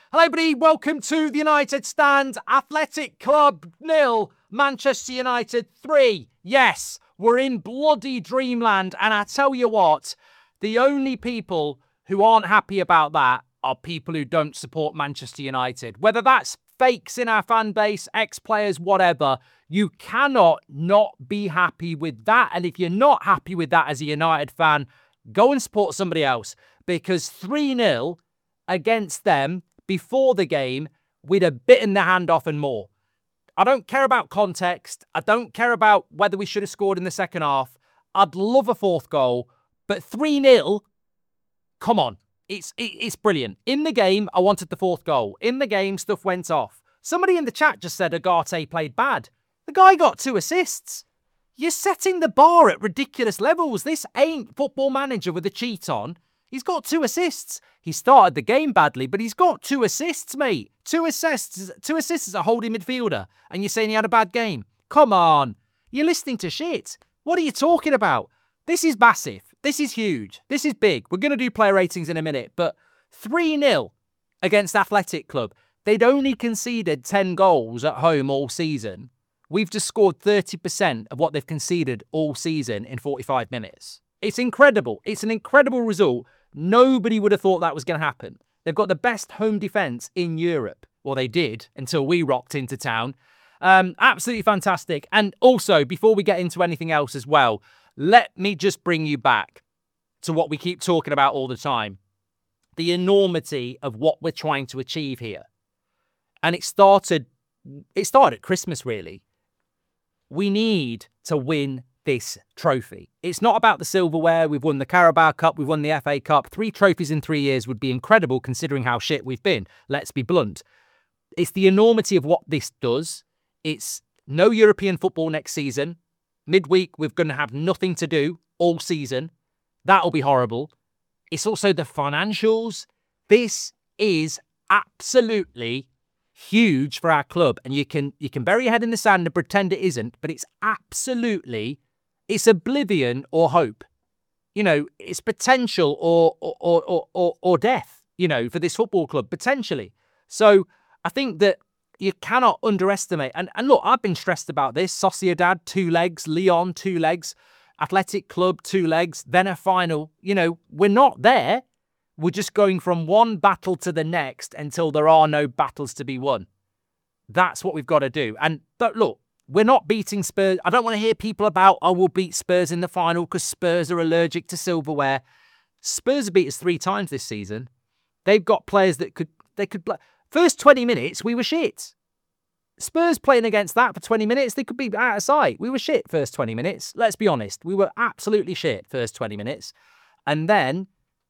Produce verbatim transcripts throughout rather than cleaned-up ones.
Hello, everybody. Welcome to the United Stand. Athletic Club nil, Manchester United three. Yes, we're in bloody dreamland. And I tell you what, the only people who aren't happy about that are people who don't support Manchester United. Whether that's fakes in our fan base, ex-players, whatever, you cannot not be happy with that. And if you're not happy with that as a United fan, go and support somebody else. Because three nil against them before the game, we'd have bitten the hand off and more. I don't care about context. I don't care about whether we should have scored in the second half. I'd love a fourth goal, but three nil, come on. It's it, it's brilliant. In the game, I wanted the fourth goal. In the game, stuff went off. Somebody in the chat just said Ugarte played bad. The guy got two assists. You're setting the bar at ridiculous levels. This ain't Football Manager with a cheat on. He's got two assists. He started the game badly, but he's got two assists, mate. Two assists, two assists as a holding midfielder, and you're saying he had a bad game? Come on. You're listening to shit. What are you talking about? This is massive. This is huge. This is big. We're going to do player ratings in a minute, but three nil against Athletic Club. They'd only conceded ten goals at home all season. We've just scored thirty percent of what they've conceded all season in forty-five minutes. It's incredible. It's an incredible result. Nobody would have thought that was going to happen. They've got the best home defence in Europe. Well, they did until we rocked into town. Um, absolutely fantastic. And also, before we get into anything else as well, let me just bring you back to what we keep talking about all the time. The enormity of what we're trying to achieve here. And it started, it started at Christmas, really. We need to win this trophy. It's not about the silverware. We've won the Carabao Cup. We've won the F A Cup. Three trophies in three years would be incredible considering how shit we've been. Let's be blunt. It's the enormity of what this does. It's no European football next season. Midweek, we're going to have nothing to do all season. That'll be horrible. It's also the financials. This is absolutely huge for our club. And you can you can bury your head in the sand and pretend it isn't, but it's absolutely, it's oblivion or hope. You know, it's potential or or or or, or death, you know, for this football club, potentially. So I think that you cannot underestimate. And, and look, I've been stressed about this. Sociedad, two legs. Lyon, two legs. Athletic Club, two legs. Then a final. You know, we're not there. We're just going from one battle to the next until there are no battles to be won. That's what we've got to do. And look, we're not beating Spurs. I don't want to hear people about, oh, we'll beat Spurs in the final because Spurs are allergic to silverware. Spurs have beat us three times this season. They've got players that could, they could play. First twenty minutes, we were shit. Spurs playing against that for twenty minutes, they could be out of sight. We were shit first twenty minutes. Let's be honest. We were absolutely shit first twenty minutes. And then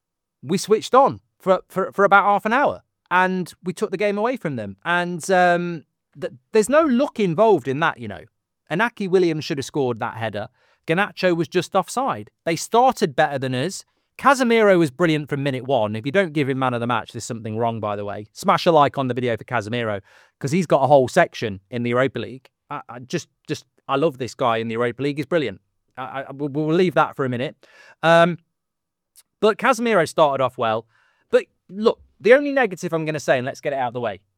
we switched on for, for, for about half an hour and we took the game away from them. And um, th- there's no luck involved in that, you know. Inaki Williams should have scored that header. Garnacho was just offside. They started better than us. Casemiro was brilliant from minute one. If you don't give him man of the match, there's something wrong, by the way. Smash a like on the video for Casemiro because he's got a whole section in the Europa League. I, I just, just, I love this guy in the Europa League. He's brilliant. I, I, we'll, we'll leave that for a minute. Um, but Casemiro started off well. But look, the only negative I'm going to say, and let's get it out of the way.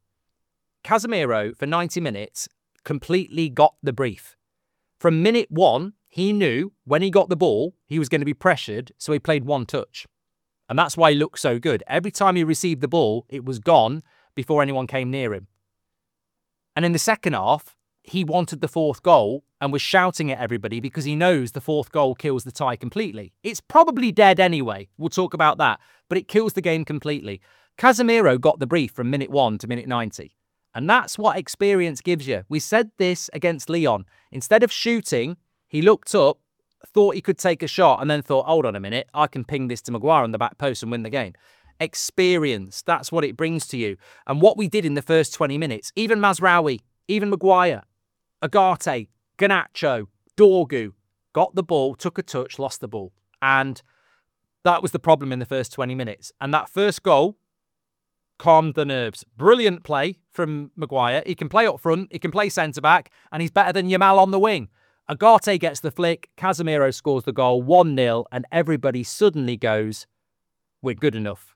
Casemiro, for ninety minutes, completely got the brief. From minute one, he knew when he got the ball, he was going to be pressured, so he played one touch. And that's why he looked so good. Every time he received the ball, it was gone before anyone came near him. And in the second half, he wanted the fourth goal and was shouting at everybody because he knows the fourth goal kills the tie completely. It's probably dead anyway. We'll talk about that. But it kills the game completely. Casemiro got the brief from minute one to minute ninety. And that's what experience gives you. We said this against Lyon. Instead of shooting, he looked up, thought he could take a shot, and then thought, hold on a minute, I can ping this to Maguire on the back post and win the game. Experience, that's what it brings to you. And what we did in the first twenty minutes, even Mazraoui, even Maguire, Ugarte, Garnacho, Dorgu, got the ball, took a touch, lost the ball. And that was the problem in the first twenty minutes. And that first goal calmed the nerves. Brilliant play from Maguire. He can play up front, he can play centre-back, and he's better than Yamal on the wing. Ugarte gets the flick, Casemiro scores the goal, one nil, and everybody suddenly goes, we're good enough.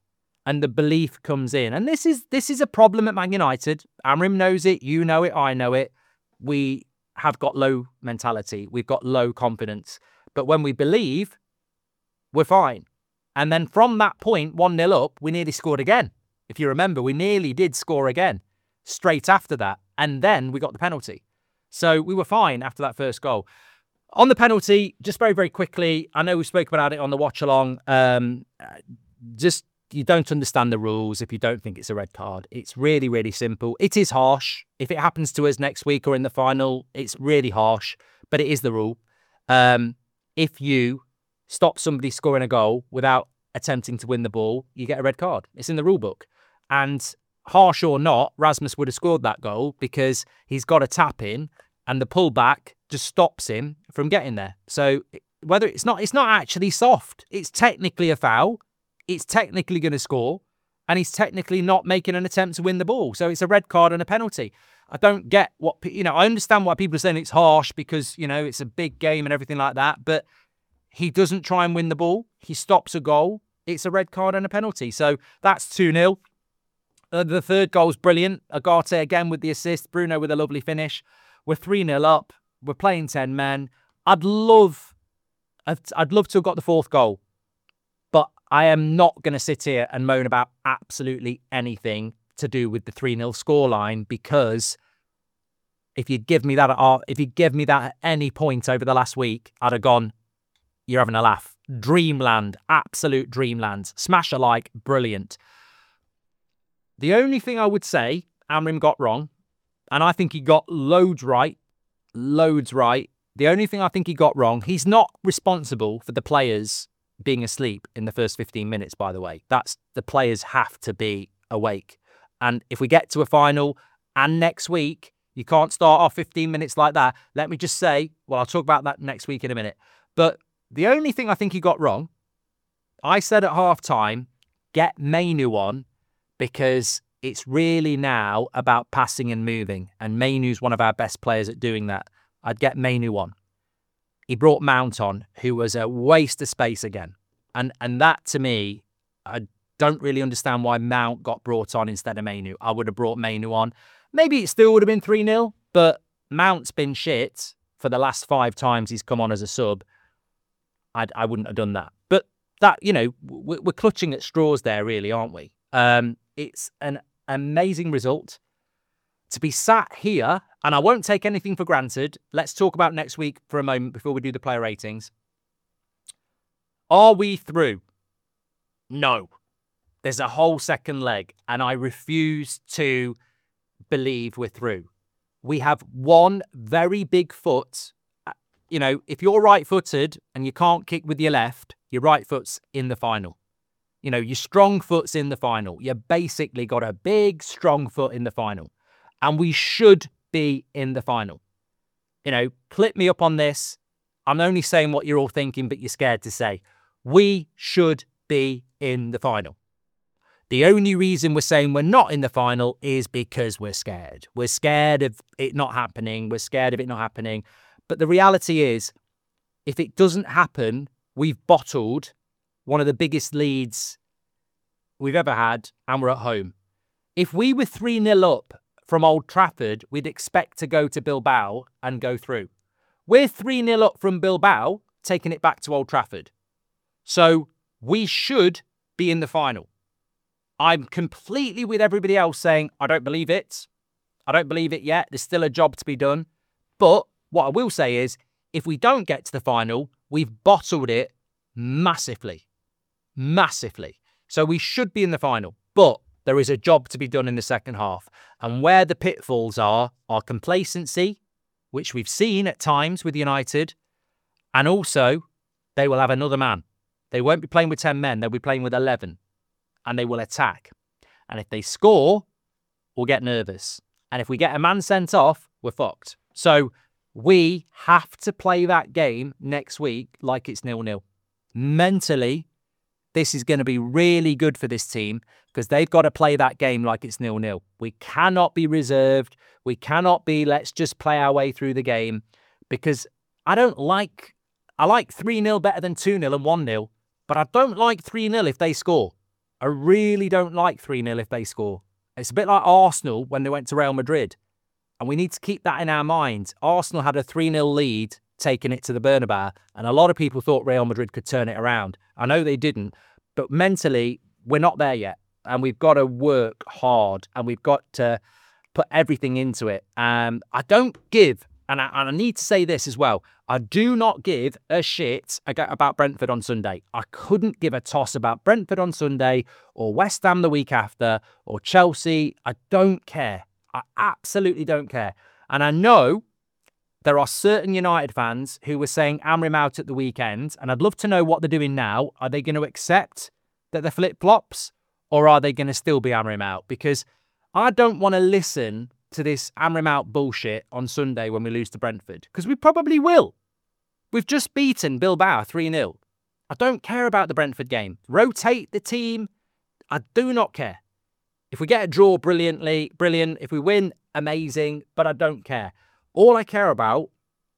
and the belief comes in. And this is this is a problem at Man United. Amrim knows it, you know it, I know it. We have got low mentality. We've got low confidence. But when we believe, we're fine. And then from that point, one nil up, we nearly scored again. If you remember, we nearly did score again straight after that. And then we got the penalty. So we were fine after that first goal. On the penalty, just very, very quickly, I know we spoke about it on the watch along. Um, just, you don't understand the rules if you don't think it's a red card. It's really, really simple. It is harsh. If it happens to us next week or in the final, it's really harsh, but it is the rule. Um, if you stop somebody scoring a goal without attempting to win the ball, you get a red card. It's in the rule book. And harsh or not, Rasmus would have scored that goal because he's got a tap in and the pullback just stops him from getting there. So whether it's not, it's not actually soft. It's technically a foul. It's technically going to score, and he's technically not making an attempt to win the ball. So it's a red card and a penalty. I don't get what, you know, I understand why people are saying it's harsh because, you know, it's a big game and everything like that, but he doesn't try and win the ball. He stops a goal. It's a red card and a penalty. So that's two nil. Uh, the third goal's brilliant. Agate again with the assist. Bruno with a lovely finish. We're three nil up. We're playing ten men. I'd love, I'd, I'd love to have got the fourth goal, but I am not going to sit here and moan about absolutely anything to do with the three nil scoreline, because if you'd give me that at, if you'd give me that at any point over the last week, I'd have gone, you're having a laugh. Dreamland, absolute dreamland. Smash a like, brilliant. The only thing I would say Amrim got wrong, and I think he got loads right, loads right. The only thing I think he got wrong, he's not responsible for the players being asleep in the first fifteen minutes, by the way. That's, the players have to be awake. And if we get to a final and next week, you can't start off fifteen minutes like that. Let me just say, well, I'll talk about that next week in a minute. But the only thing I think he got wrong, I said at half time, get Mainoo on, because it's really now about passing and moving. And Mainoo's one of our best players at doing that. I'd get Mainoo on. He brought Mount on, who was a waste of space again. And and that, to me, I don't really understand why Mount got brought on instead of Mainoo. I would have brought Mainoo on. Maybe it still would have been three nil, but Mount's been shit for the last five times he's come on as a sub. I'd, I wouldn't have done that. But that, you know, we're, we're clutching at straws there, really, aren't we? Um, it's an amazing result. To be sat here, and I won't take anything for granted. Let's talk about next week for a moment before we do the player ratings. Are we through? No. There's a whole second leg, and I refuse to believe we're through. We have one very big foot. You know, if you're right-footed and you can't kick with your left, your right foot's in the final. You know, your strong foot's in the final. You basically got a big, strong foot in the final. And we should be in the final. You know, clip me up on this. I'm only saying what you're all thinking, but you're scared to say. We should be in the final. The only reason we're saying we're not in the final is because we're scared. We're scared of it not happening. We're scared of it not happening. But the reality is, if it doesn't happen, we've bottled one of the biggest leads we've ever had, and we're at home. If we were three nil up from Old Trafford, we'd expect to go to Bilbao and go through. We're three nil up from Bilbao, taking it back to Old Trafford. So we should be in the final. I'm completely with everybody else saying, I don't believe it. I don't believe it yet. There's still a job to be done. But what I will say is, if we don't get to the final, we've bottled it massively. Massively. So we should be in the final. But there is a job to be done in the second half. And where the pitfalls are, are complacency, which we've seen at times with United, and also they will have another man. They won't be playing with ten men, they'll be playing with eleven. And they will attack. And if they score, we'll get nervous. And if we get a man sent off, we're fucked. So we have to play that game next week like it's nil nil. Mentally, this is going to be really good for this team because they've got to play that game like it's nil nil. We cannot be reserved. We cannot be, let's just play our way through the game, because I don't like, I like three nil better than two nil and one nil, but I don't like three nil if they score. I really don't like three nil if they score. It's a bit like Arsenal when they went to Real Madrid. And we need to keep that in our minds. Arsenal had a three nil lead, taking it to the Bernabeu, and a lot of people thought Real Madrid could turn it around. I know they didn't, but mentally, we're not there yet. And we've got to work hard, and we've got to put everything into it. Um, I don't give, and I, and I need to say this as well, I do not give a shit about Brentford on Sunday. I couldn't give a toss about Brentford on Sunday, or West Ham the week after, or Chelsea. I don't care. I absolutely don't care. And I know there are certain United fans who were saying Amrim out at the weekend, and I'd love to know what they're doing now. Are they going to accept that they're flip-flops, or are they going to still be Amrim out? Because I don't want to listen to this Amrim out bullshit on Sunday when we lose to Brentford, because we probably will. We've just beaten Bilbao three nil. I don't care about the Brentford game. Rotate the team. I do not care. If we get a draw, brilliantly, brilliant. If we win, amazing. But I don't care. All I care about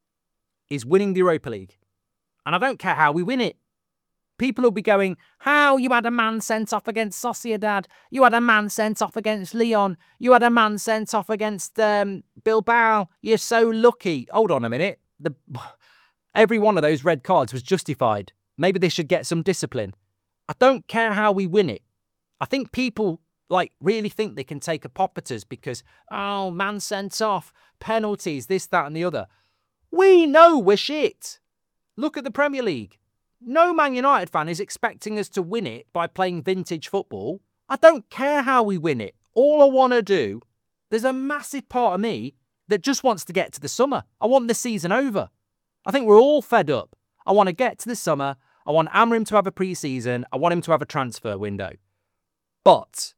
is winning the Europa League. And I don't care how we win it. People will be going, how? You had a man sent off against Sociedad. You had a man sent off against Lyon. You had a man sent off against um, Bilbao. You're so lucky. Hold on a minute. The, every one of those red cards was justified. Maybe they should get some discipline. I don't care how we win it. I think people... like, really think they can take a pop at us because, oh, man sent off, penalties, this, that and the other. We know we're shit. Look at the Premier League. No Man United fan is expecting us to win it by playing vintage football. I don't care how we win it. All I want to do, there's a massive part of me that just wants to get to the summer. I want the season over. I think we're all fed up. I want to get to the summer. I want Amrim to have a pre-season. I want him to have a transfer window. But...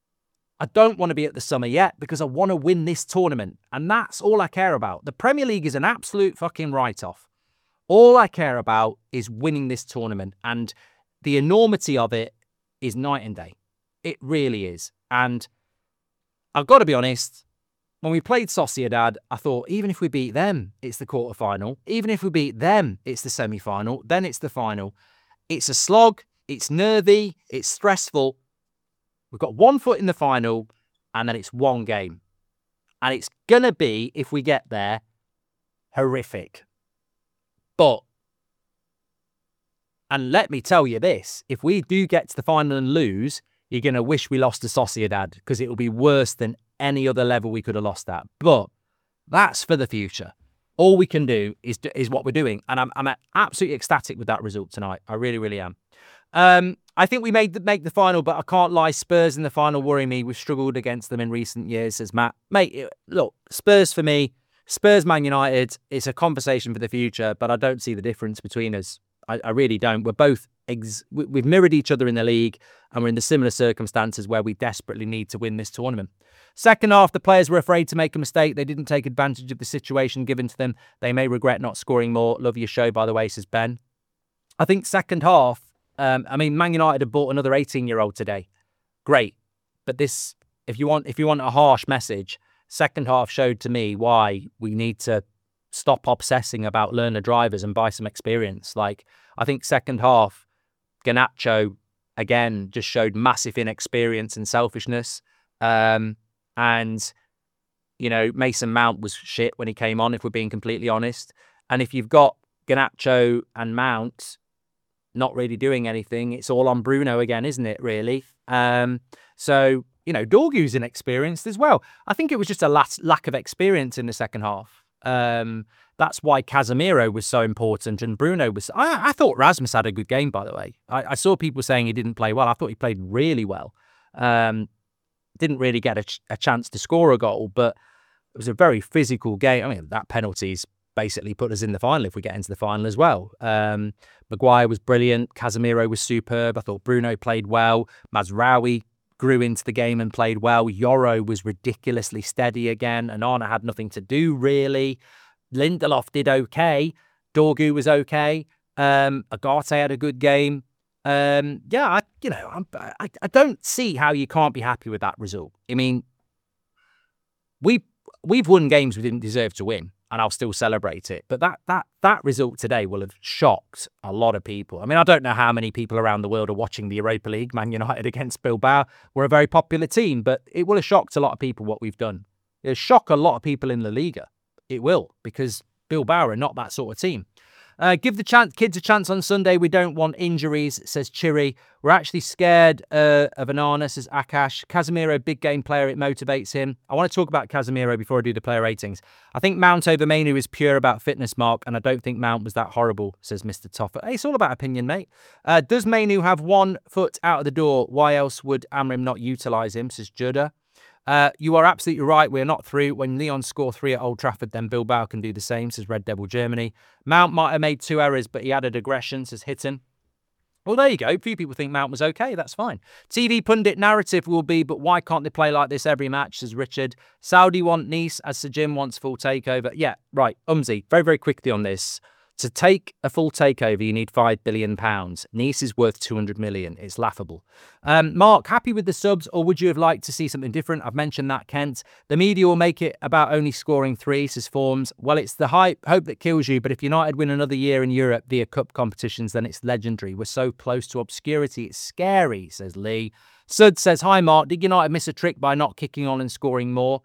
I don't want to be at the summer yet because I want to win this tournament. And that's all I care about. The Premier League is an absolute fucking write-off. All I care about is winning this tournament. And the enormity of it is night and day. It really is. And I've got to be honest, when we played Sociedad, I thought, even if we beat them, it's the quarter-final. Even if we beat them, it's the semi-final. Then it's the final. It's a slog. It's nervy. It's stressful. We've got one foot in the final, and then it's one game. And it's going to be, if we get there, horrific. But, and let me tell you this, if we do get to the final and lose, you're going to wish we lost to Sociedad, because it will be worse than any other level we could have lost at. But that's for the future. All we can do is is what we're doing. And I'm, I'm absolutely ecstatic with that result tonight. I really, really am. Um, I think we made the, make the final, but I can't lie. Spurs in the final worry me. We've struggled against them in recent years, says Matt. Mate, look, Spurs for me, Spurs Man United, it's a conversation for the future, but I don't see the difference between us. I, I really don't. We're both, ex- we've mirrored each other in the league, and we're in the similar circumstances where we desperately need to win this tournament. Second half, the players were afraid to make a mistake. They didn't take advantage of the situation given to them. They may regret not scoring more. Love your show, by the way, says Ben. I think second half, Um, I mean, Man United have bought another eighteen-year-old today. Great. But this, if you want if you want a harsh message, second half showed to me why we need to stop obsessing about learner drivers and buy some experience. Like, I think second half, Garnacho, again, just showed massive inexperience and selfishness. Um, and, you know, Mason Mount was shit when he came on, if we're being completely honest. And if you've got Garnacho and Mount not really doing anything, it's all on Bruno again, isn't it, really? Um, so, you know, Dorgu's inexperienced as well. I think it was just a las- lack of experience in the second half. Um, that's why Casemiro was so important and Bruno was... I, I thought Rasmus had a good game, by the way. I, I saw people saying he didn't play well. I thought he played really well. Um, didn't really get a, ch- a chance to score a goal, but it was a very physical game. I mean, that penalty's basically put us in the final if we get into the final as well. Um, Maguire was brilliant. Casemiro was superb. I thought Bruno played well. Mazraoui grew into the game and played well. Yoro was ridiculously steady again. And Anna had nothing to do, really. Lindelof did okay. Dorgu was okay. Um, Agate had a good game. Um, yeah, I, you know, I'm, I, I don't see how you can't be happy with that result. I mean, we, we've won games we didn't deserve to win. and I'll still celebrate it. But that that that result today will have shocked a lot of people. I mean, I don't know how many people around the world are watching the Europa League, Man United against Bilbao. We're a very popular team, but it will have shocked a lot of people what we've done. It'll shock a lot of people in La Liga. It will, because Bilbao are not that sort of team. Uh, give the chance, kids a chance on Sunday. We don't want injuries, says Chiri. We're actually scared uh, of Onana, says Akash. Casemiro, big game player. It motivates him. I want to talk about Casemiro before I do the player ratings. I think Mount over Mainu is pure about fitness, Mark, and I don't think Mount was that horrible, says Mister Toffer. Hey, it's all about opinion, mate. Uh, does Mainu have one foot out of the door? Why else would Amrim not utilise him, says Judah. Uh, you are absolutely right. We're not through. When Lyon score three at Old Trafford, then Bilbao can do the same, says Red Devil Germany. Mount might have made two errors, but he added aggression, says Hitton. Well, there you go. A few people think Mount was okay. That's fine. T V pundit narrative will be, but why can't they play like this every match, says Richard. Saudi want Nice, as Sir Jim wants full takeover. Yeah, right. Umzi, very, very quickly on this. To take a full takeover, you need five billion pounds. Nice is worth two hundred million. It's laughable. Um, Mark, happy with the subs, or would you have liked to see something different? I've mentioned that, Kent. The media will make it about only scoring three, says Forms. Well, it's the hype, hope that kills you, but if United win another year in Europe via cup competitions, then it's legendary. We're so close to obscurity, it's scary, says Lee. Sud says, hi, Mark. Did United miss a trick by not kicking on and scoring more?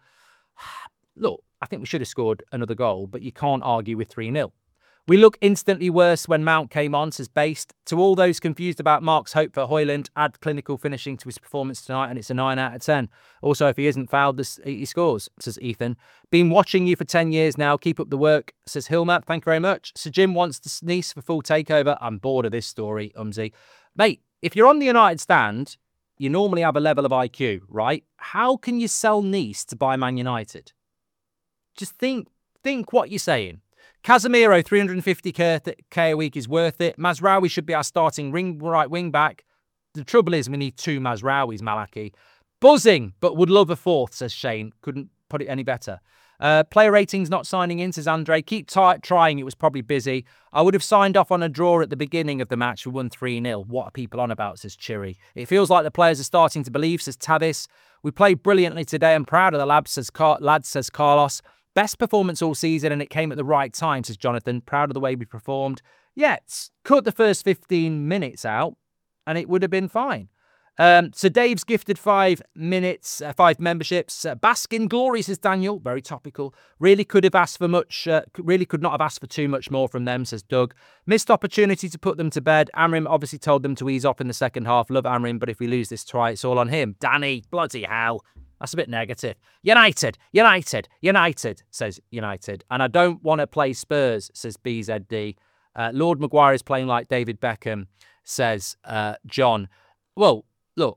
Look, I think we should have scored another goal, but you can't argue with three nil. We look instantly worse when Mount came on, says Based. To all those confused about Mark's hope for Højlund, add clinical finishing to his performance tonight and it's a nine out of ten. Also, if he isn't fouled, he scores, says Ethan. Been watching you for ten years now. Keep up the work, says Hilmer. Thank you very much. Sir Jim wants to sneeze for full takeover. I'm bored of this story, Umzi. Mate, if you're on the United stand, you normally have a level of I Q, right? How can you sell Nice to buy Man United? Just think, think what you're saying. Casemiro, three hundred fifty k a week is worth it. Mazraoui should be our starting ring right wing back. The trouble is we need two Mazraouis, Malaki. Buzzing, but would love a fourth, says Shane. Couldn't put it any better. Uh, player ratings not signing in, says Andre. Keep tight trying, it was probably busy. I would have signed off on a draw at the beginning of the match. We won three nil. What are people on about, says Chiri. It feels like the players are starting to believe, says Tavis. We played brilliantly today. I'm proud of the lad, says, Car- lad, says Carlos. Best performance all season, and it came at the right time, says Jonathan. Proud of the way we performed. Yeah, cut the first fifteen minutes out, and it would have been fine. Um, so Dave's gifted five minutes, uh, five memberships. Uh, Bask in glory, says Daniel. Very topical. Really could have asked for much, uh, really could not have asked for too much more from them, says Doug. Missed opportunity to put them to bed. Amrim obviously told them to ease off in the second half. Love Amrim, but if we lose this try, it's all on him. Danny, bloody hell. That's a bit negative. United, United, United, says United. And I don't want to play Spurs, says B Z D. Uh, Lord Maguire is playing like David Beckham, says uh, John. Well, look,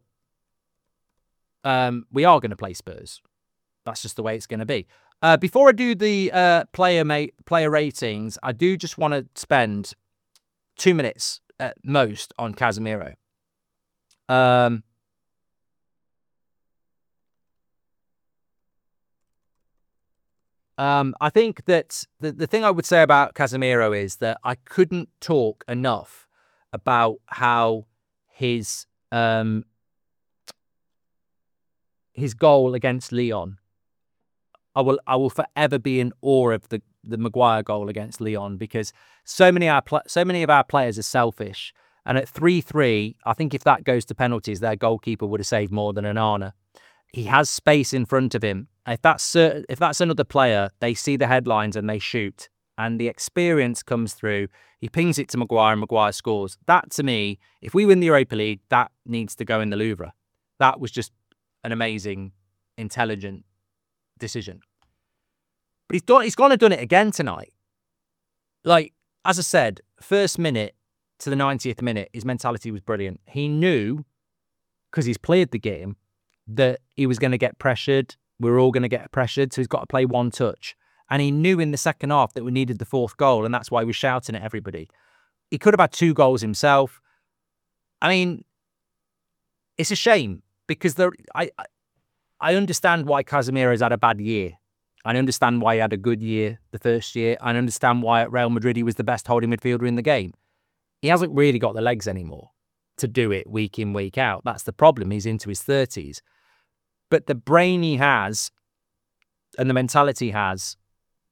um, we are going to play Spurs. That's just the way it's going to be. Uh, before I do the uh, player mate, player ratings, I do just want to spend two minutes at most on Casemiro. Um... Um, I think that the, the thing I would say about Casemiro is that I couldn't talk enough about how his um, his goal against Lyon. I will I will forever be in awe of the, the Maguire goal against Lyon, because so many of our so many of our players are selfish. And at three three, I think if that goes to penalties, their goalkeeper would have saved more than Onana. He has space in front of him. If that's if that's another player, they see the headlines and they shoot. And the experience comes through. He pings it to Maguire and Maguire scores. That, to me, if we win the Europa League, that needs to go in the Louvre. That was just an amazing, intelligent decision. But he's done. He's gone and done it again tonight. Like, as I said, first minute to the ninetieth minute, his mentality was brilliant. He knew, because he's played the game, that he was going to get pressured. We were all going to get pressured, so he's got to play one touch. And he knew in the second half that we needed the fourth goal, and that's why he was shouting at everybody. He could have had two goals himself. I mean, it's a shame, because there, I I understand why Casemiro's had a bad year. I understand why he had a good year the first year. I understand why at Real Madrid he was the best holding midfielder in the game. He hasn't really got the legs anymore to do it week in, week out. That's the problem. He's into his thirties. But the brain he has and the mentality he has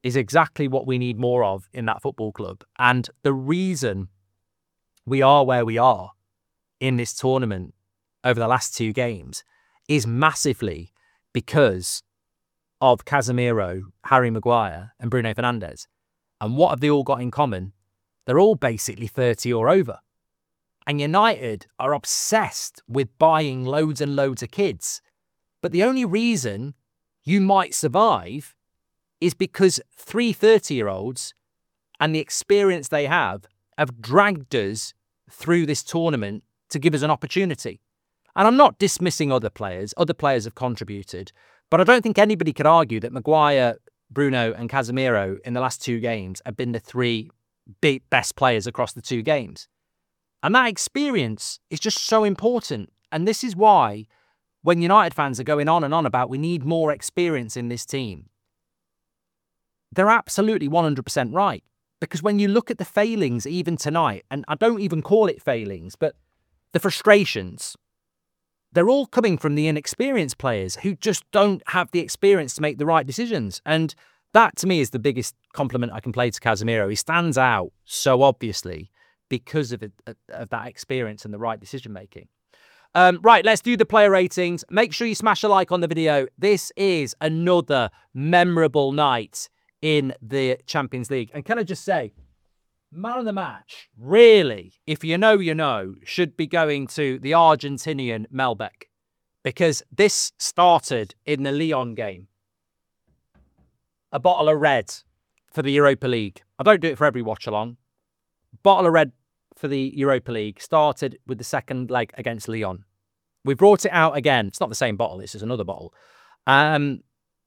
is exactly what we need more of in that football club. And the reason we are where we are in this tournament over the last two games is massively because of Casemiro, Harry Maguire, and Bruno Fernandes. And what have they all got in common? They're all basically thirty or over. And United are obsessed with buying loads and loads of kids. But the only reason you might survive is because three thirty-year-olds and the experience they have have dragged us through this tournament to give us an opportunity. And I'm not dismissing other players. Other players have contributed. But I don't think anybody could argue that Maguire, Bruno and Casemiro in the last two games have been the three big best players across the two games. And that experience is just so important. And this is why when United fans are going on and on about we need more experience in this team, they're absolutely one hundred percent right. Because when you look at the failings even tonight, and I don't even call it failings, but the frustrations, they're all coming from the inexperienced players who just don't have the experience to make the right decisions. And that, to me, is the biggest compliment I can play to Casemiro. He stands out so obviously because of, it, of that experience and the right decision-making. Um, right, let's do the player ratings. Make sure you smash a like on the video. This is another memorable night in the Champions League. And can I just say, man of the match, really, if you know, you know, should be going to the Argentinian Melbeck, because this started in the Lyon game. A bottle of red for the Europa League. I don't do it for every watch-along. Bottle of red for the Europa League started with the second leg against Lyon. We brought it out again. It's not the same bottle. This is another bottle. Um,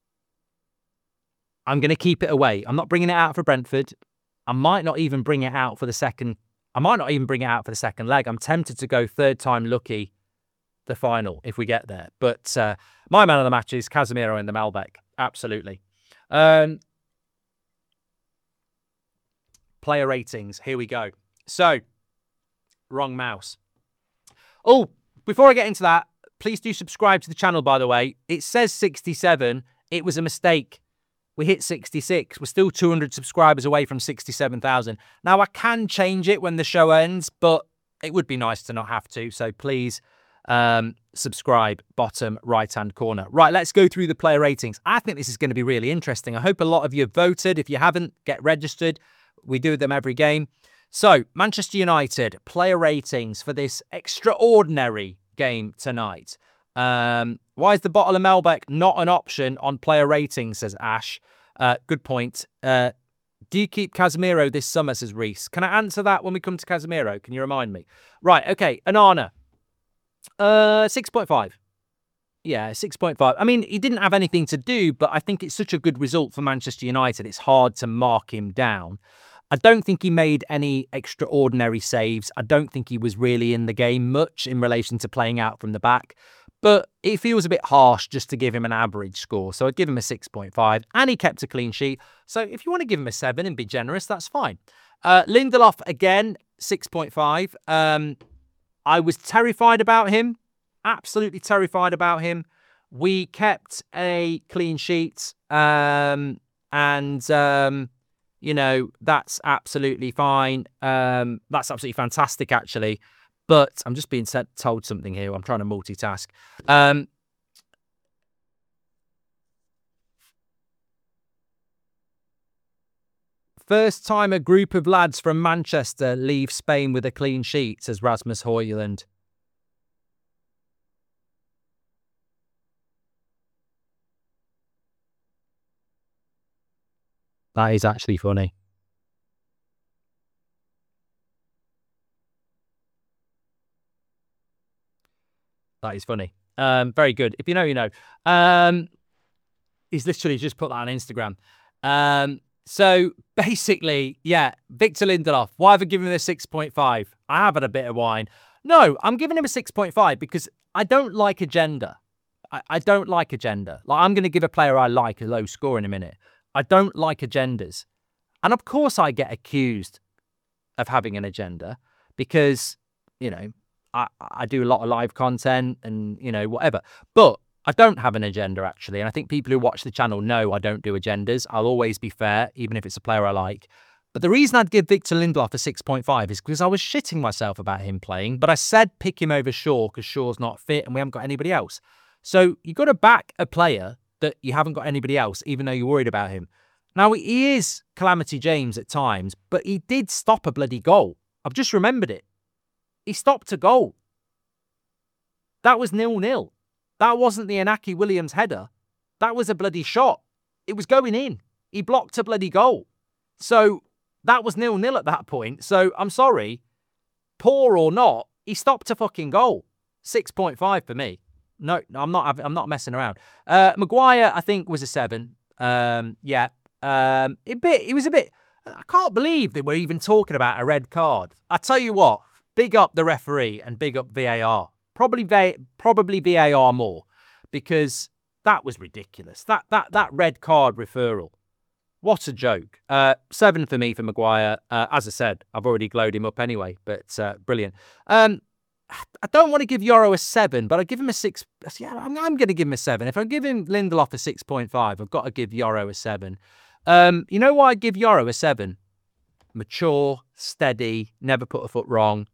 I'm going to keep it away. I'm not bringing it out for Brentford. I might not even bring it out for the second. I might not even bring it out for the second leg. I'm tempted to go third time lucky, the final, if we get there. But uh, my man of the match is Casemiro in the Melbeck. Absolutely. Um, player ratings. Here we go. So, wrong mouse. Oh, before I get into that, please do subscribe to the channel, by the way. It says sixty-seven. It was a mistake. We hit sixty-six. We're still two hundred subscribers away from sixty-seven thousand. Now, I can change it when the show ends, but it would be nice to not have to. So please um, subscribe, bottom right-hand corner. Right, let's go through the player ratings. I think this is going to be really interesting. I hope a lot of you have voted. If you haven't, get registered. We do them every game. So, Manchester United, player ratings for this extraordinary game tonight. Um, why is the bottle of Melbeck not an option on player ratings, says Ash. Uh, good point. Uh, do you keep Casemiro this summer, says Reese. Can I answer that when we come to Casemiro? Can you remind me? Right, okay. Onana. Uh, six point five. Yeah, six point five. I mean, he didn't have anything to do, but I think it's such a good result for Manchester United. It's hard to mark him down. I don't think he made any extraordinary saves. I don't think he was really in the game much in relation to playing out from the back. But it feels a bit harsh just to give him an average score. So I'd give him a six point five. And he kept a clean sheet. So if you want to give him a seven and be generous, that's fine. Uh, Lindelof, again, six point five. Um, I was terrified about him. Absolutely terrified about him. We kept a clean sheet. Um, and... Um, You know, that's absolutely fine. Um, that's absolutely fantastic, actually. But I'm just being said, told something here. I'm trying to multitask. Um, first time a group of lads from Manchester leave Spain with a clean sheet, says Rasmus Højlund. That is actually funny. That is funny. Um, very good. If you know, you know. Um, he's literally just put that on Instagram. Um, so basically, yeah, Victor Lindelof. Why have I given him a six point five? I have had a bit of wine. No, I'm giving him a six point five because I don't like agenda. I, I don't like agenda. Like, I'm going to give a player I like a low score in a minute. I don't like agendas. And of course I get accused of having an agenda because, you know, I, I do a lot of live content and, you know, whatever. But I don't have an agenda, actually. And I think people who watch the channel know I don't do agendas. I'll always be fair, even if it's a player I like. But the reason I'd give Victor Lindelof a six point five is because I was shitting myself about him playing, but I said pick him over Shaw because Shaw's not fit and we haven't got anybody else. So you've got to back a player that you haven't got anybody else, even though you're worried about him. Now, he is Calamity James at times, but he did stop a bloody goal. I've just remembered it. He stopped a goal. That was nil-nil. That wasn't the Inaki Williams header. That was a bloody shot. It was going in. He blocked a bloody goal. So that was nil-nil at that point. So I'm sorry, poor or not, he stopped a fucking goal. six point five for me. No, I'm not I'm not messing around. Uh, Maguire, I think, was a seven. Um, yeah. Um, a bit, it was a bit, I can't believe that we're even talking about a red card. I tell you what, big up the referee and big up V A R. Probably, probably V A R more, because that was ridiculous. That that that red card referral. What a joke. Uh, seven for me for Maguire. Uh, as I said, I've already glowed him up anyway, but uh, brilliant. Um, I don't want to give Yoro a seven, but I give him a six. Yeah, I'm, I'm going to give him a seven. If I give him Lindelof a six point five, I've got to give Yoro a seven. Um, you know why I give Yoro a seven? Mature, steady, never put a foot wrong,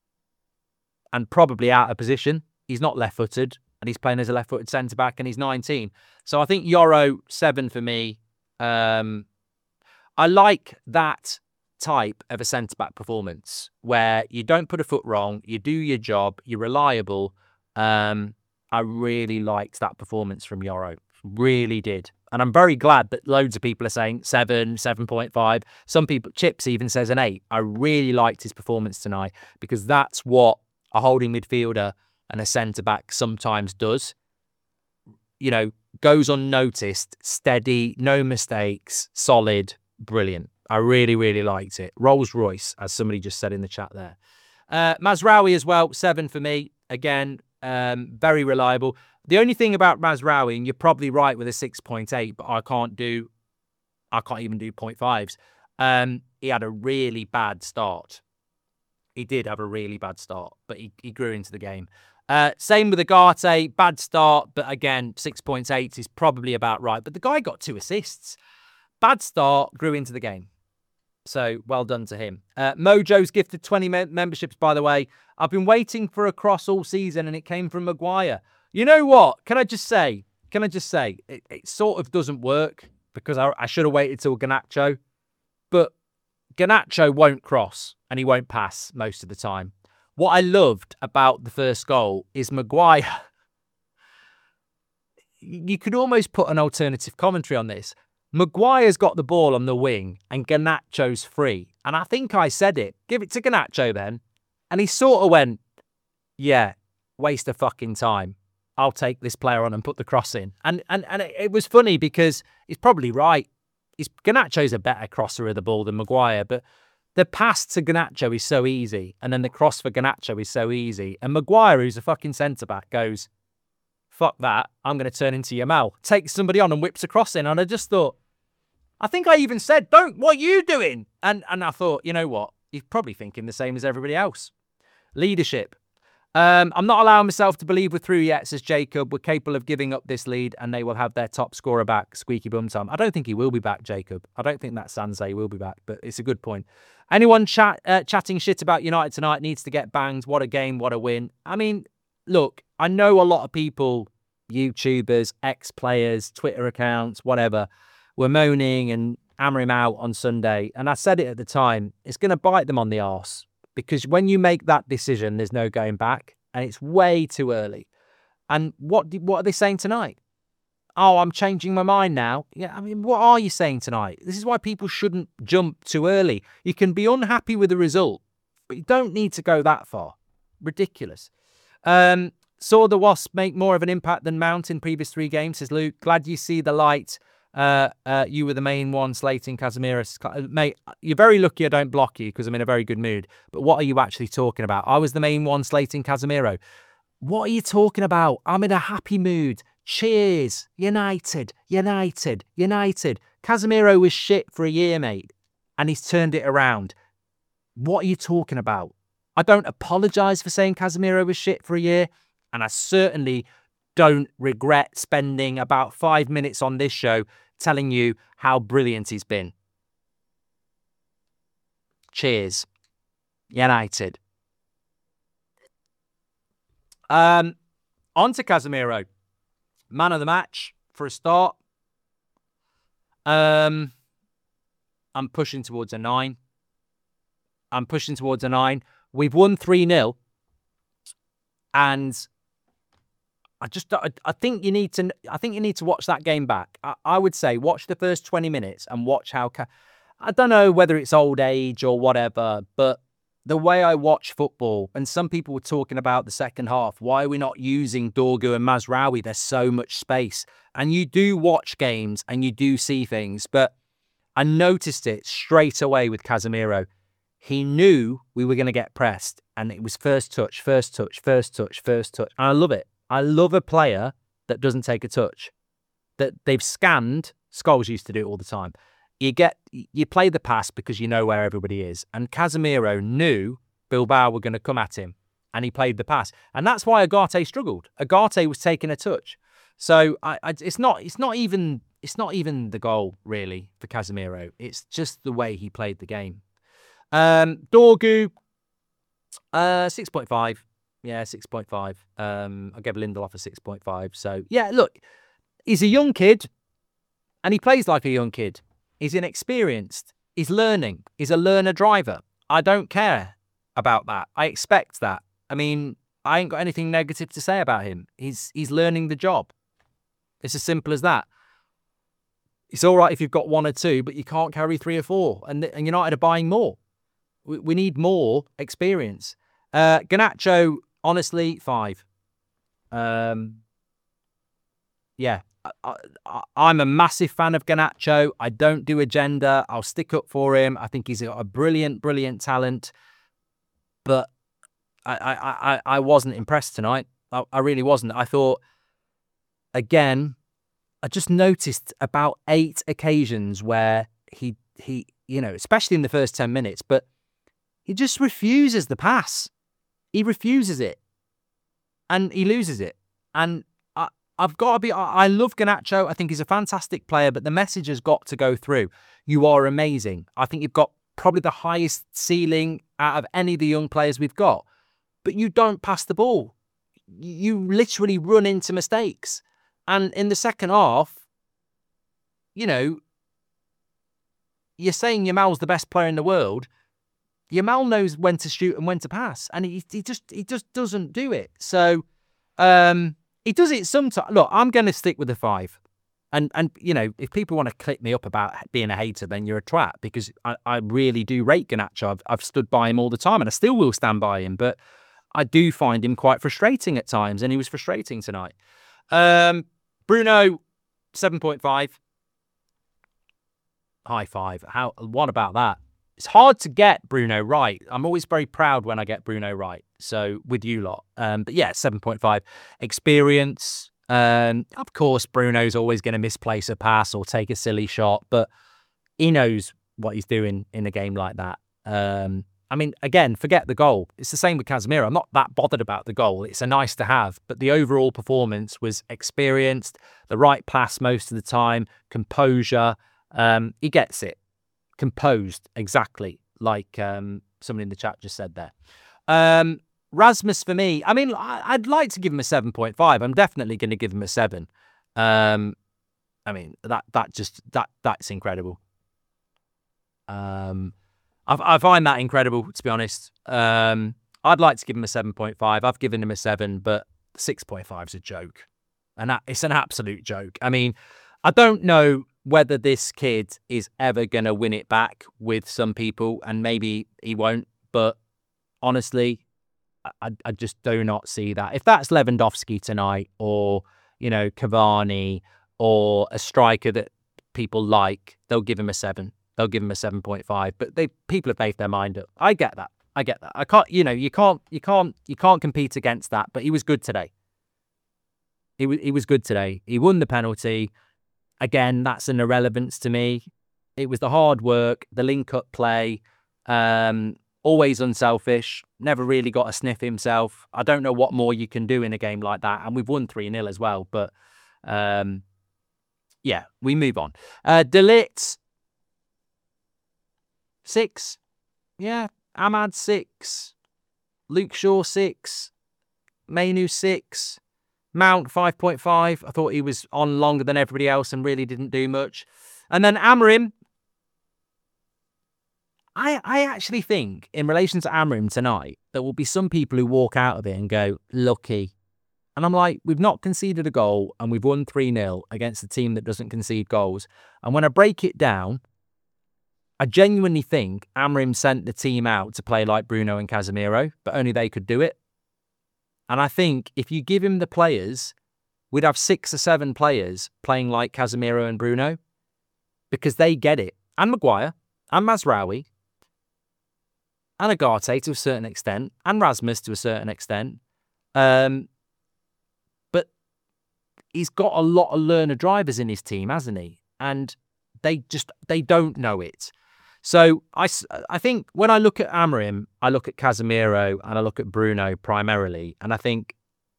and probably out of position. He's not left-footed, and he's playing as a left-footed centre-back, and he's nineteen. So I think Yoro, seven for me. Um, I like that type of a centre-back performance where you don't put a foot wrong, you do your job, you're reliable. Um, I really liked that performance from Yoro. Really did. And I'm very glad that loads of people are saying seven, seven point five. Some people, Chips even says an eight. I really liked his performance tonight because that's what a holding midfielder and a centre-back sometimes does. You know, goes unnoticed, steady, no mistakes, solid, brilliant. I really, really liked it. Rolls Royce, as somebody just said in the chat there. Uh, Mazraoui as well, seven for me. Again, um, very reliable. The only thing about Mazraoui, and you're probably right with a six point eight, but I can't do, I can't even do point fives. Um, he had a really bad start. He did have a really bad start, but he, he grew into the game. Uh, same with Agate, bad start, but again, six point eight is probably about right. But the guy got two assists. Bad start, grew into the game. So well done to him. Uh, Mojo's gifted twenty me- memberships, by the way. I've been waiting for a cross all season and it came from Maguire. You know what? Can I just say, can I just say, it, it sort of doesn't work because I, I should have waited till Garnacho. But Garnacho won't cross and he won't pass most of the time. What I loved about the first goal is Maguire. You could almost put an alternative commentary on this. Maguire's got the ball on the wing and Garnacho's free. And I think I said it. Give it to Garnacho then. And he sort of went, yeah, waste of fucking time. I'll take this player on and put the cross in. And and, and it, it was funny because he's probably right. He's, Garnacho's a better crosser of the ball than Maguire, but the pass to Garnacho is so easy, and then the cross for Garnacho is so easy. And Maguire, who's a fucking centre-back, goes, fuck that, I'm going to turn into Yamal. Takes somebody on and whips a cross in. And I just thought, I think I even said, don't, what are you doing? And and I thought, you know what? He's probably thinking the same as everybody else. Leadership. Um, I'm not allowing myself to believe we're through yet, says Jacob. We're capable of giving up this lead and they will have their top scorer back, squeaky bum time. I don't think he will be back, Jacob. I don't think that Sanse will be back, but it's a good point. Anyone chat, uh, chatting shit about United tonight needs to get banged. What a game, what a win. I mean, look, I know a lot of people, YouTubers, ex-players, Twitter accounts, whatever, were moaning and hammering out on Sunday. And I said it at the time, it's going to bite them on the arse. Because when you make that decision, there's no going back. And it's way too early. And what what are they saying tonight? Oh, I'm changing my mind now. Yeah, I mean, what are you saying tonight? This is why people shouldn't jump too early. You can be unhappy with the result, but you don't need to go that far. Ridiculous. Um, saw the Wasps make more of an impact than Mount in previous three games, says Luke. Glad you see the light. Uh, uh, you were the main one slating Casemiro. Mate, you're very lucky I don't block you because I'm in a very good mood. But what are you actually talking about? I was the main one slating Casemiro. What are you talking about? I'm in a happy mood. Cheers. United, United, United. Casemiro was shit for a year, mate. And he's turned it around. What are you talking about? I don't apologise for saying Casemiro was shit for a year. And I certainly don't regret spending about five minutes on this show telling you how brilliant he's been. Cheers. United. Um, on to Casemiro. Man of the match for a start. Um, I'm pushing towards a nine. I'm pushing towards a nine. We've won three nil. And I just, I, I think you need to, I think you need to watch that game back. I, I would say watch the first twenty minutes and watch how, I don't know whether it's old age or whatever, but the way I watch football, and some people were talking about the second half, why are we not using Dorgu and Mazraoui? There's so much space. And you do watch games and you do see things, but I noticed it straight away with Casemiro. He knew we were going to get pressed, and it was first touch, first touch, first touch, first touch. And I love it. I love a player that doesn't take a touch, that they've scanned. Scholes used to do it all the time. You get, you play the pass because you know where everybody is. And Casemiro knew Bilbao were going to come at him, and he played the pass. And that's why Agate struggled. Agate was taking a touch. So I, I, it's not, it's not even, it's not even the goal really for Casemiro. It's just the way he played the game. Um, Dorgu, uh, six point five. Yeah, six point five. Um, I gave Lindelof a six point five. So, yeah, look, he's a young kid, and he plays like a young kid. He's inexperienced. He's learning. He's a learner driver. I don't care about that. I expect that. I mean, I ain't got anything negative to say about him. He's he's learning the job. It's as simple as that. It's all right if you've got one or two, but you can't carry three or four, and, and United are buying more. We, we need more experience. Uh, Garnacho, honestly, five. Um, yeah, I, I, I'm a massive fan of Garnacho. I don't do agenda. I'll stick up for him. I think he's got a brilliant, brilliant talent. But I, I, I, I wasn't impressed tonight. I, I really wasn't. I thought, again, I just noticed about eight occasions where he, he, you know, especially in the first ten minutes, but he just refuses the pass. He refuses it. And he loses it. And I, I've got to be, I, I love Garnacho. I think he's a fantastic player, but the message has got to go through. You are amazing. I think you've got probably the highest ceiling out of any of the young players we've got. But you don't pass the ball. You literally run into mistakes. And in the second half, you know, you're saying Yamal's the best player in the world. Yamal knows when to shoot and when to pass, and he he just he just doesn't do it. So um, he does it sometimes. Look, I'm going to stick with the five, and and you know, if people want to click me up about being a hater, then you're a twat, because I, I really do rate Garnacho. I've I've stood by him all the time, and I still will stand by him. But I do find him quite frustrating at times, and he was frustrating tonight. Um, Bruno, seven point five. High five. How? What about that? It's hard to get Bruno right. I'm always very proud when I get Bruno right. So with you lot. Um, but yeah, seven point five. Experience. Um, of course, Bruno's always going to misplace a pass or take a silly shot, but he knows what he's doing in a game like that. Um, I mean, again, forget the goal. It's the same with Casemiro. I'm not that bothered about the goal. It's a nice to have, but the overall performance was experienced, the right pass most of the time, composure. Um, he gets it. Composed, exactly like um, someone in the chat just said there. Um, Rasmus, for me, I mean, I'd like to give him a seven point five. I'm definitely going to give him a seven. Um, I mean, that that just, that that's incredible. Um, I, I find that incredible, to be honest. Um, I'd like to give him a seven point five. I've given him a seven, but six point five is a joke. And it's an absolute joke. I mean, I don't know whether this kid is ever going to win it back with some people, and maybe he won't. But honestly, I, I just do not see that. If that's Lewandowski tonight, or, you know, Cavani, or a striker that people like, they'll give him a seven. They'll give him a seven point five. But they people have made their mind up. I get that. I get that. I can't, you know, you can't, you can't, you can't compete against that. But he was good today. He was, he was good today. He won the penalty. Again, that's an irrelevance to me. It was the hard work, the link-up play. Um, always unselfish, never really got a sniff himself. I don't know what more you can do in a game like that. And we've won three nil as well. But um, yeah, we move on. Uh, De Ligt, six. Yeah. Ahmad, six. Luke Shaw, six. Mainu, six. Mount, five point five. I thought he was on longer than everybody else and really didn't do much. And then Amorim, I, I actually think, in relation to Amorim tonight, there will be some people who walk out of it and go, lucky. And I'm like, we've not conceded a goal and we've won three nil against a team that doesn't concede goals. And when I break it down, I genuinely think Amorim sent the team out to play like Bruno and Casemiro, but only they could do it. And I think if you give him the players, we'd have six or seven players playing like Casemiro and Bruno because they get it. And Maguire, and Mazraoui, and Agate to a certain extent, and Rasmus to a certain extent. Um, but he's got a lot of learner drivers in his team, hasn't he? And they just, they don't know it. So I, I think when I look at Amorim, I look at Casemiro and I look at Bruno primarily, and I think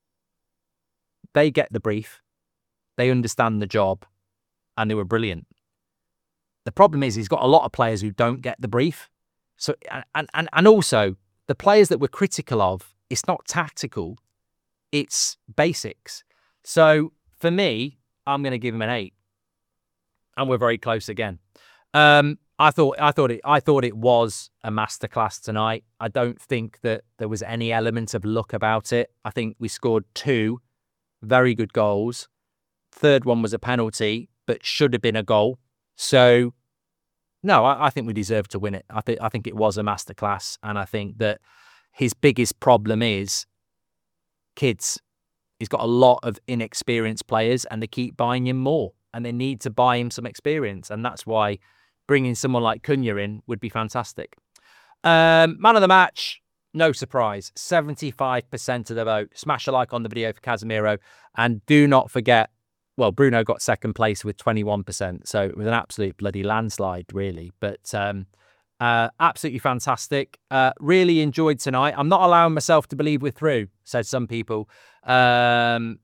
they get the brief, they understand the job, and they were brilliant. The problem is he's got a lot of players who don't get the brief. So and and and also the players that we're critical of, it's not tactical, it's basics. So for me, I'm going to give him an eight, and we're very close again. Um, I thought I thought it I thought it was a masterclass tonight. I don't think that there was any element of luck about it. I think we scored two very good goals. Third one was a penalty, but should have been a goal. So no, I, I think we deserve to win it. I think I think it was a masterclass, and I think that his biggest problem is kids. He's got a lot of inexperienced players, and they keep buying him more, and they need to buy him some experience, and that's why bringing someone like Cunha in would be fantastic. Um, man of the match, no surprise, seventy-five percent of the vote. Smash a like on the video for Casemiro, and do not forget, well, Bruno got second place with twenty-one percent, so it was an absolute bloody landslide, really. But um, uh, absolutely fantastic. Uh, really enjoyed tonight. I'm not allowing myself to believe we're through, said some people. Um,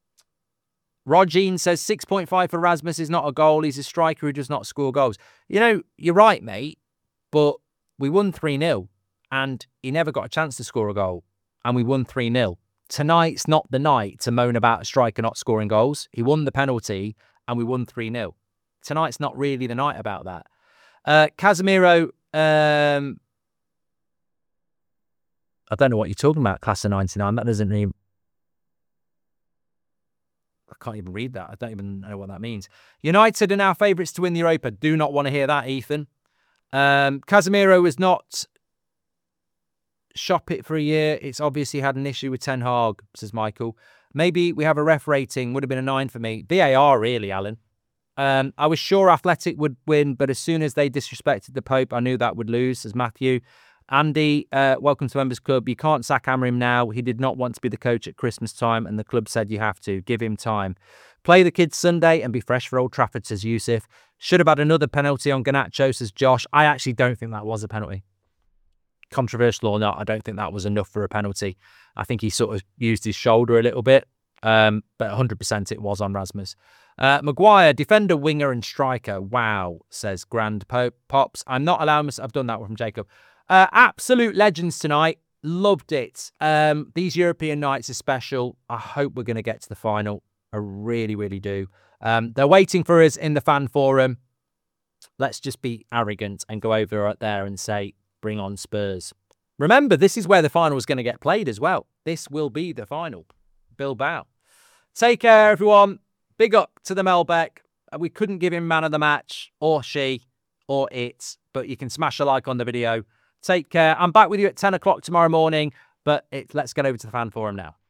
Rogine says six point five for Rasmus is not a goal. He's a striker who does not score goals. You know, you're right, mate, but we won three nil and he never got a chance to score a goal, and we won three nil. Tonight's not the night to moan about a striker not scoring goals. He won the penalty and we won three nil. Tonight's not really the night about that. Uh, Casemiro, um, I don't know what you're talking about, class of ninety-nine. That doesn't even... I can't even read that. I don't even know what that means. United are now favourites to win the Europa. Do not want to hear that, Ethan. Um, Casemiro was not shop it for a year. It's obviously had an issue with Ten Hag, says Michael. Maybe we have a ref rating. Would have been a nine for me. V A R, really, Alan. Um, I was sure Athletic would win, but as soon as they disrespected the Pope, I knew that would lose, says Matthew. Andy, uh, welcome to Members Club. You can't sack Amorim now. He did not want to be the coach at Christmas time, and the club said you have to. Give him time. Play the kids Sunday and be fresh for Old Trafford, says Yusuf. Should have had another penalty on Garnacho, says Josh. I actually don't think that was a penalty. Controversial or not, I don't think that was enough for a penalty. I think he sort of used his shoulder a little bit, um, but one hundred percent it was on Rasmus. Uh, Maguire, defender, winger and striker. Wow, says Grand Pope Pops. I'm not allowing myself... I've done that one from Jacob. Uh, absolute legends tonight. Loved it. Um, these European nights are special. I hope we're going to get to the final. I really, really do. Um, they're waiting for us in the fan forum. Let's just be arrogant and go over right there and say, bring on Spurs. Remember, this is where the final is going to get played as well. This will be the final. Bilbao. Take care, everyone. Big up to the Melbeck. We couldn't give him man of the match, or she, or it, but you can smash a like on the video. Take care. I'm back with you at ten o'clock tomorrow morning, but it, let's get over to the fan forum now.